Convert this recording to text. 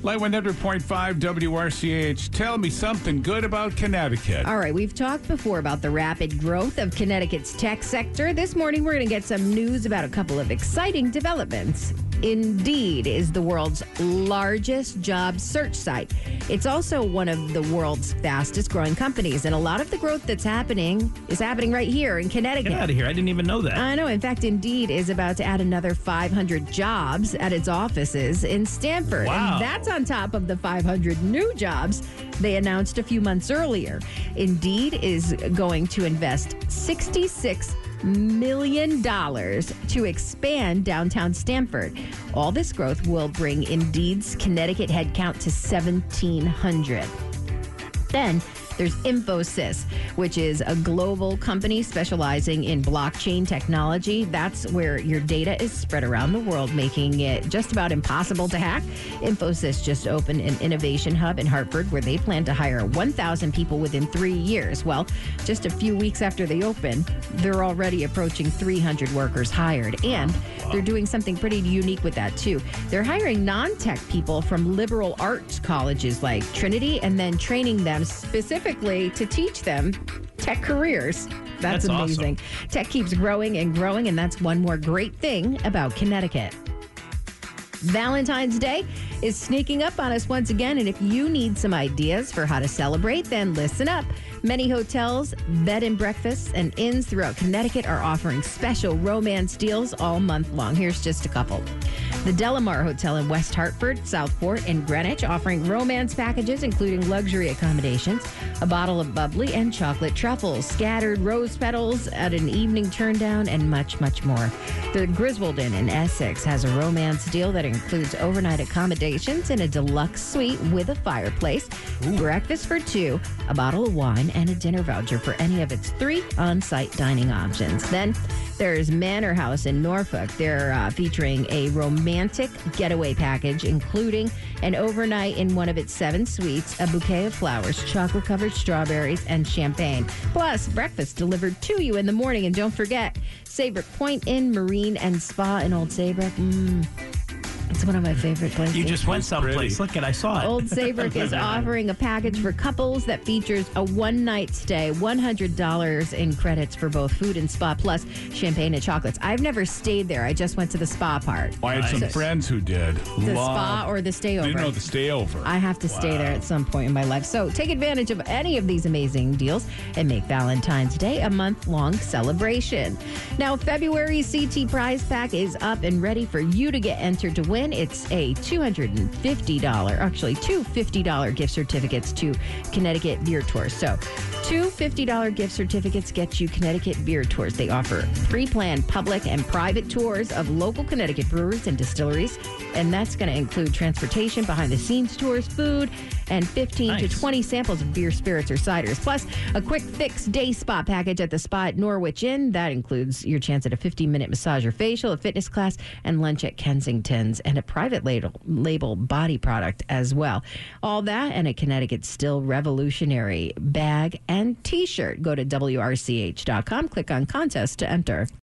Light 100.5 WRCH. Tell me something good about Connecticut. All right, we've talked before about the rapid growth of Connecticut's tech sector. This morning, we're going to get some news about a couple of exciting developments. Indeed is the world's largest job search site. It's also one of the world's fastest growing companies, and a lot of the growth that's happening is happening right here in Connecticut. Get out of here. I didn't even know that. I know. In fact, Indeed is about to add another 500 jobs at its offices in Stamford. Wow. And that's on top of the 500 new jobs they announced a few months earlier. Indeed is going to invest $66 million to expand downtown Stamford. All this growth will bring Indeed's Connecticut headcount to 1,700. Then there's Infosys, which is a global company specializing in blockchain technology. That's where your data is spread around the world, making it just about impossible to hack. Infosys just opened an innovation hub in Hartford where they plan to hire 1,000 people within 3 years. Well, just a few weeks after they open, they're already approaching 300 workers hired. And they're doing something pretty unique with that, too. They're hiring non-tech people from liberal arts colleges like Trinity and then training them specifically to teach them tech careers. That's amazing. Awesome. Tech keeps growing, and that's one more great thing about Connecticut. Valentine's Day is sneaking up on us once again, and if you need some ideas for how to celebrate, then listen up. Many hotels, bed and breakfasts, and inns throughout Connecticut are offering special romance deals all month long. Here's just a couple. The Delamar Hotel in West Hartford, Southport, and Greenwich offering romance packages, including luxury accommodations, a bottle of bubbly and chocolate truffles, scattered rose petals at an evening turndown, and much, much more. The Griswold Inn in Essex has a romance deal that includes overnight accommodations in a deluxe suite with a fireplace, breakfast for two, a bottle of wine, and a dinner voucher for any of its 3 on-site dining options. Then there's Manor House in Norfolk. They're featuring a romantic getaway package, including an overnight in one of its 7 suites, a bouquet of flowers, chocolate-covered strawberries, and champagne. Plus, breakfast delivered to you in the morning. And don't forget, Saybrook Point Inn, Marine, and Spa in Old Saybrook. It's one of my favorite places. You just went someplace. Look, I saw it. Old Saybrook is offering a package for couples that features a one-night stay, $100 in credits for both food and spa, plus champagne and chocolates. I've never stayed there. I just went to the spa part. I had some friends who did. The spa or the stayover? No, the stayover. I have to stay there at some point in my life. So take advantage of any of these amazing deals and make Valentine's Day a month-long celebration. Now, February's CT Prize Pack is up and ready for you to get entered to win. It's a two $50 gift certificates to Connecticut Beer Tours. So, 2 $50 gift certificates get you Connecticut Beer Tours. They offer pre-planned public and private tours of local Connecticut breweries and distilleries, and that's going to include transportation, behind-the-scenes tours, food, and 15 to 20 samples of beer, spirits, or ciders. Plus, a quick fix day spa package at the spa at Norwich Inn. That includes your chance at a 15-minute massage or facial, a fitness class, and lunch at Kensington's, and a private label body product as well. All that and a Connecticut Still Revolutionary bag and T-shirt. Go to WRCH.com, click on contest to enter.